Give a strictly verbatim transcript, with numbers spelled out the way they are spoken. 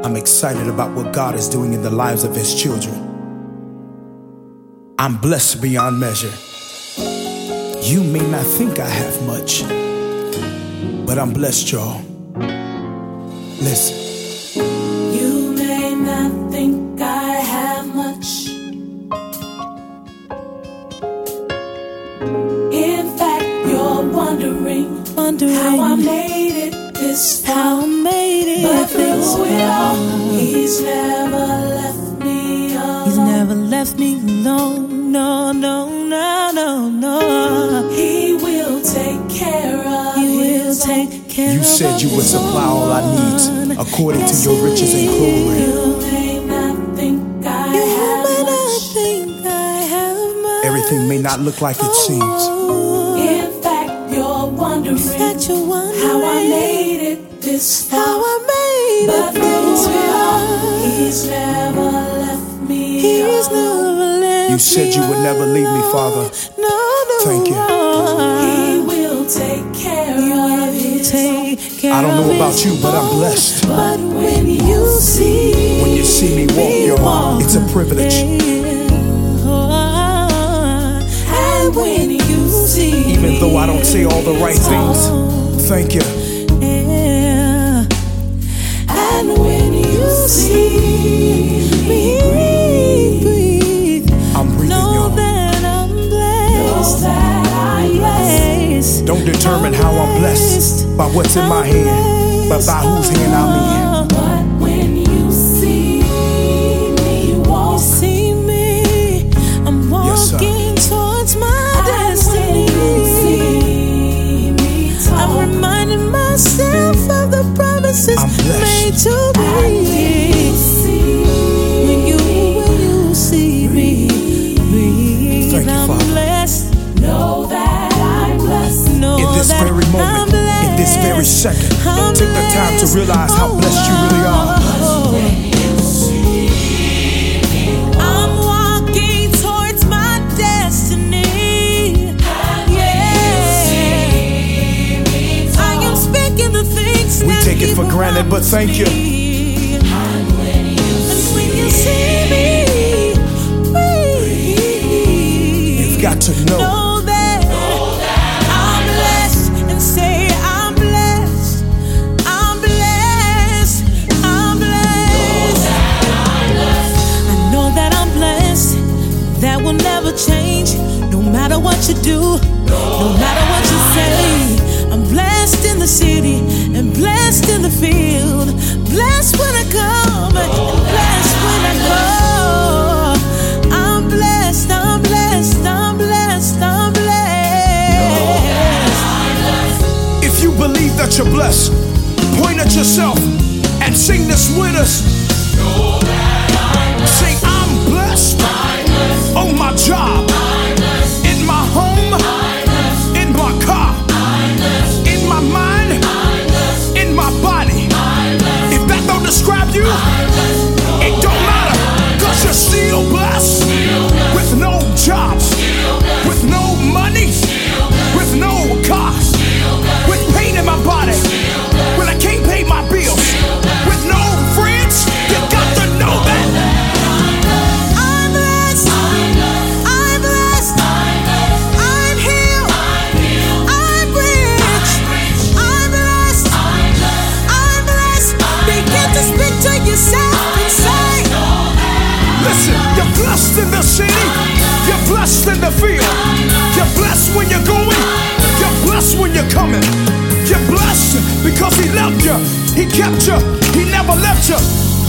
I'm excited about what God is doing in the lives of His children. I'm blessed beyond measure. You may not think I have much, but I'm blessed, y'all. Listen. You may not think I have much. In fact, you're wondering, wondering how I made it this far. How I made it but through it all, He's never left me alone. He's never left me alone. No, no, no, no, no. He will take care of He will His take own. care You of said you would His supply all I own. need according to your riches and glory. You may not think I You have may much. not think I have much. Everything may not look like it seems. In fact, you're wondering, In fact, you're wondering how I made it this far. how I made But it through this it all, far. He's never left me He's alone. never left You said you would never leave me, Father. No, no. Thank you. He will take care of His own. Take care I don't know of about His you, but I'm own. blessed. But when you see When you see me walk, y'all, it's a privilege. And when you see Even though I don't say all the right things, thank you. yeah. And when you see me breathe, I'm breathing, know y'all. that I'm blessed. that I'm blessed. Don't determine how I'm blessed by what's in my hand, but by whose hand I'm in. But when you see me walk, You see me, I'm Yes, sir. walking towards my and destiny. when you see me I'm talk, reminding myself of the promises I'm blessed. made to and when me. you see When you, when you see me, breathe, Thank you, I'm Father. blessed. know that I'm blessed. Know In this that very I'm moment, blessed. in this very second, I'm take the time to realize how blessed you really are. I'm walking towards my destiny. Yeah. I am speaking the things We that take it for people granted, but thank you. me. And when you see me, breathe. You've got to know. Know that I'm blessed and say I'm blessed. I'm blessed. I'm blessed. I know that I'm blessed. That will never change. No matter what you do, no matter what you say. I'm blessed in the city and blessed in the field. Blessed when I come and blessed when I go. I'm blessed. I'm blessed. I'm blessed. I'm blessed. If you believe that you're blessed, point at yourself and sing this with us. Say, I'm blessed on my job, in my home, in my car, in my mind, in my body. If that don't describe you, it don't matter, cause you're still blessed with no job, with no money, with no car, with pain in my body, when I can't pay my bills, with no friends. You got to know that I'm blessed. I'm blessed. I'm healed. I'm rich. I'm blessed. I'm blessed. Begin to speak to yourself and say, Listen, you're blessed in the city, you're blessed in the field, you're blessed when you're going, you're blessed when you're coming. You're blessed because He loved you, He kept you, He never left you.